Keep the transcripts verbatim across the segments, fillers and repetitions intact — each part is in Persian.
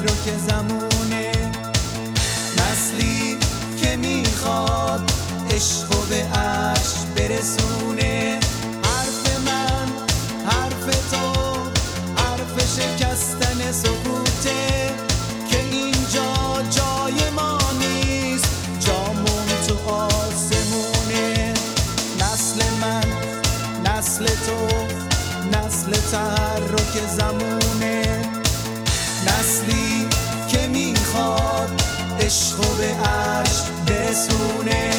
تحرک زمونه، نسلی که میخواد عشق و به عرش برسونه. حرف من حرف تو حرف شکستن سکوته، که اینجا جای ما نیست، جامون تو آسمونه. نسل من نسل تو نسل تحرک زمونه، نسلی که میخواد عشق و به عرش برسونه.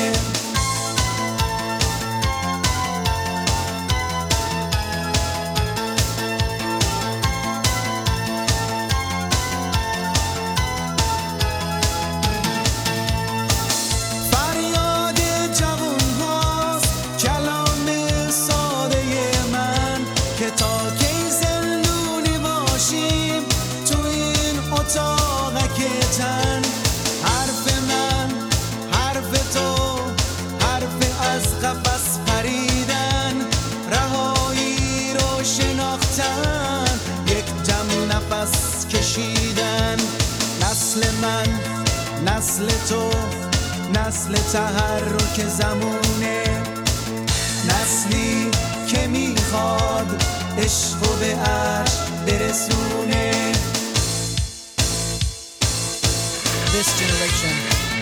فریاد جوون هاست کلام ساده من، که تا کی زندونی باشیم تو این اتاق که تن. حرف من حرف تو حرف از قفس پریدن، رهایی رو شناختن، یک دم نفس کشیدن. نسل من نسل تو نسل تحرک زمونه، نسلی که میخواد عشق و به عرش برسونه. This generation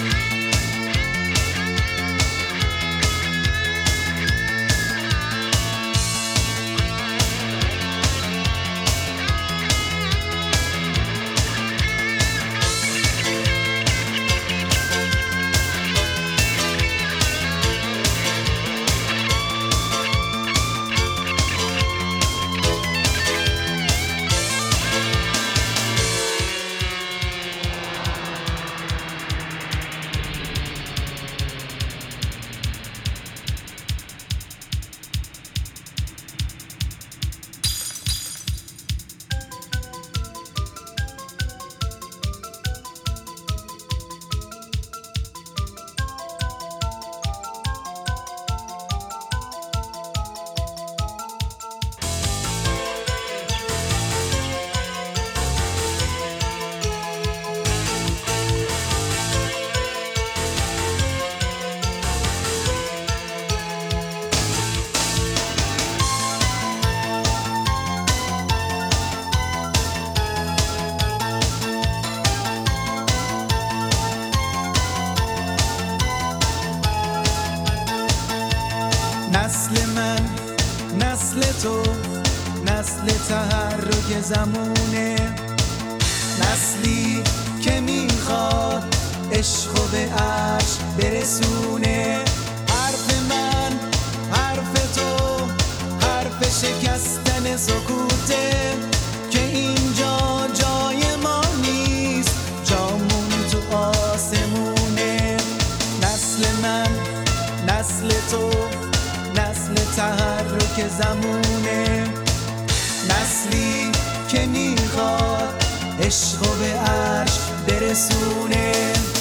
نسل من نسل تو نسل تحرک زمونه، نسلی که میخواد عشق و به عرش برسونه. حرف من حرف تو حرف شکستن سکوته، که اینجا جای ما نیست، جامون تو آسمونه. نسل من نسل تو نسل تحرک زمونه، نسلی که میخواد عشق و به عرش برسونه.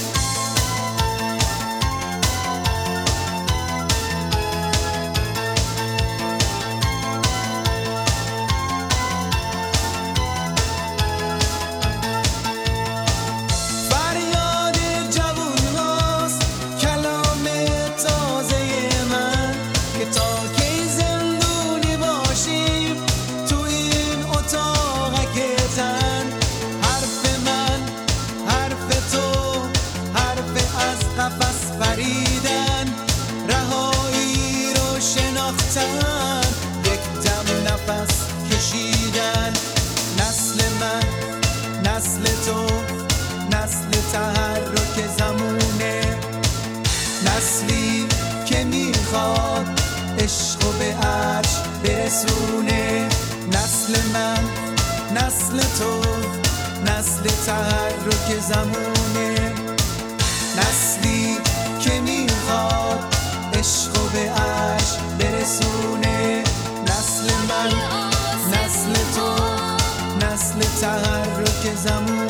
فریاد جوون هاست کلام تازه من، که تا کی زندونی باشیم تو این اتاق که تن. حرف من حرف تو حرف از قفس پریدن، رهایی رو شناختن، یک دم نفس کشیدن. نسل من نسل تو نسل تحرک زمونه، نسلی که میخواد عشق و به عرش برسونه. نسل من نسل تو نسل تحرک زمونه، نسلی که میخواد عشق و به عرش برسونه. نسل من نسل تو نسل تحرک زمونه.